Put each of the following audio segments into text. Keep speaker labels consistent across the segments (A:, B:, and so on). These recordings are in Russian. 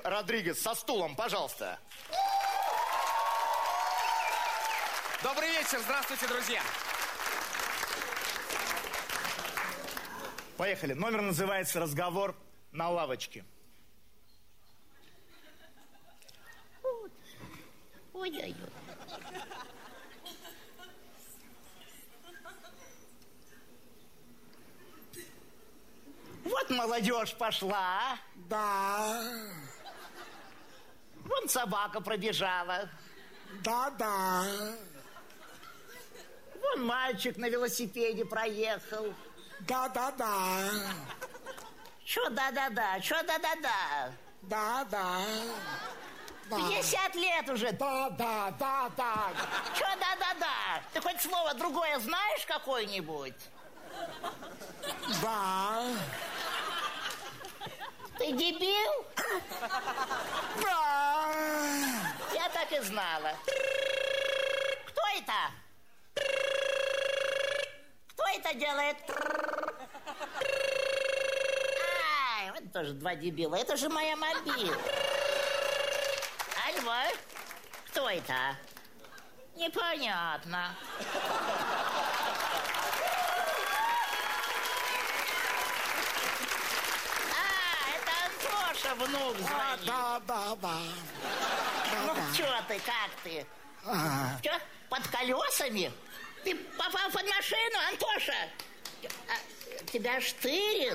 A: Родригес со стулом, пожалуйста.
B: Добрый вечер, здравствуйте, друзья.
A: Поехали. Номер называется «Разговор на лавочке».
C: Ой-ой-ой.
A: Вот молодежь пошла.
D: Да.
A: Вон собака пробежала.
D: Да.
A: Вон мальчик на велосипеде проехал.
D: Да.
C: Чё да-да-да? Чё да-да-да?
D: Да.
C: 50 лет уже.
D: Да.
C: Чё да-да-да? Ты хоть слово другое знаешь какое-нибудь?
D: Да.
C: Ты дебил?
D: Да.
C: Я так и знала. Кто это? Кто это делает? Ай, вот тоже два дебила. Это же моя мобила. Алло, кто это? Непонятно. Это Антоша, внук звонит.
D: Да.
C: Ну, чё ты, как ты? Чё, под колесами? Ты попал под машину, Антоша? Тебя штырит?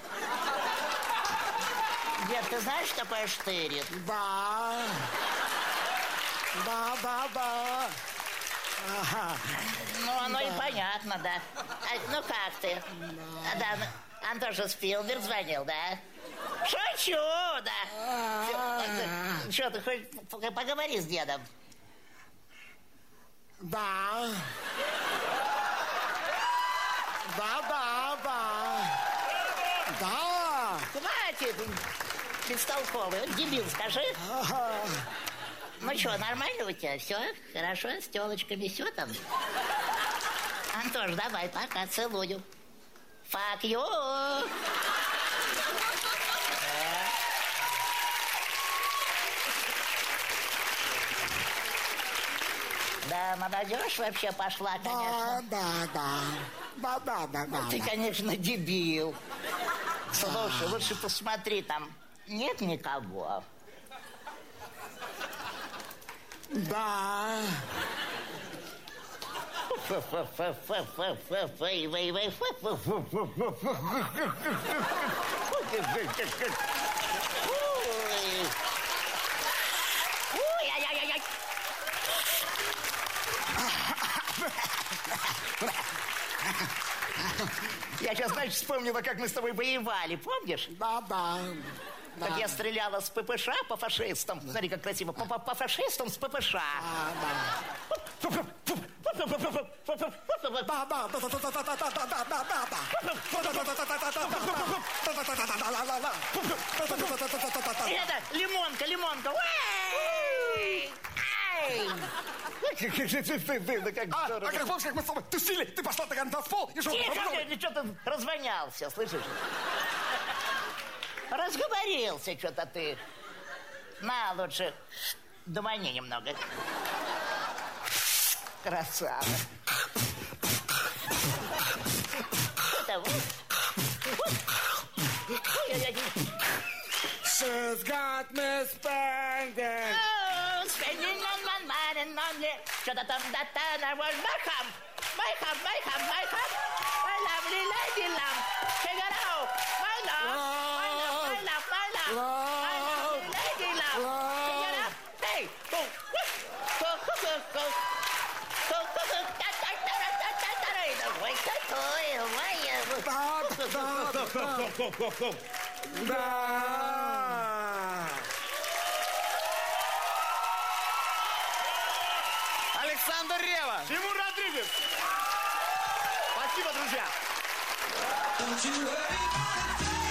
C: Дед, ты знаешь, что такое штырит?
D: Да. Ага.
C: Ну, оно и понятно, да. Ну, как ты? Да, Антоша Спилберг звонил, да? Шучу, да. Что, ты хоть поговори с дедом?
D: Да.
C: Хватит, бестолковый. Вот дебил, скажи. Ну что, нормально у тебя? Все? Хорошо? С телочками все там? Антош, давай, пока, целую. Fuck you. Да, молодежь вообще пошла, конечно.
D: Да.
C: Ты, конечно, дебил. Слушай, лучше посмотри, там нет никого.
D: Да.
C: Ай-яй-яй-яй.
A: Я сейчас, значит, вспомнила, как мы с тобой воевали, помнишь?
D: Да.
A: Как я стреляла с ППШ по фашистам. Смотри, как красиво. По фашистам с ППШ.
C: Это лимонка.
D: Как помнишь, как мы с тобой тусили? Ты пошла на танцпол и
C: Тихо, ты что-то развонялся, слышишь? Разговорился что-то ты. На, лучше думани немного. Красава. Это вот.
D: She's got me spending.
C: Spending on my mind and only. Что-то там I was my hum. My lovely lady lamb. Check it out. My love. Lady lamb. Check it out. Hey, go.
D: Да.
B: Александр Ревва.
A: Тимур Родригес. Спасибо, друзья.
E: Don't you worry about a thing.